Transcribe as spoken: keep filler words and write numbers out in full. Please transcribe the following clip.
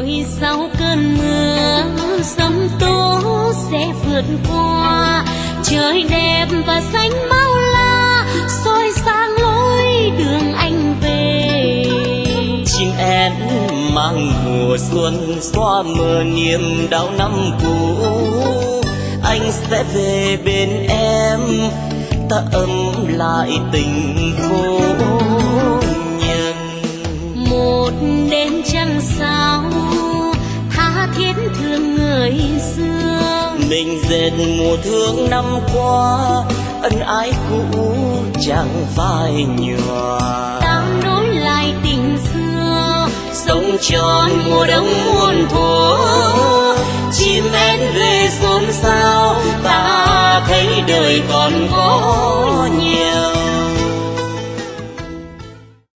rồi sau cơn mưa sấm tố sẽ vượt qua, trời đẹp và xanh bao la soi sáng lối đường anh về. Chim én mang mùa xuân xóa mờ niềm đau năm cũ, anh sẽ về bên em ta ấm lại tình vô nhân. Một đêm trăng sao tha thiết thương người xưa, mình dệt mùa thương năm qua ân ái cũ chẳng phai nhòa. ta nối lại tình xưa sống tròn mùa đông muôn thuở, chim én về xôn xao ta thấy đời còn có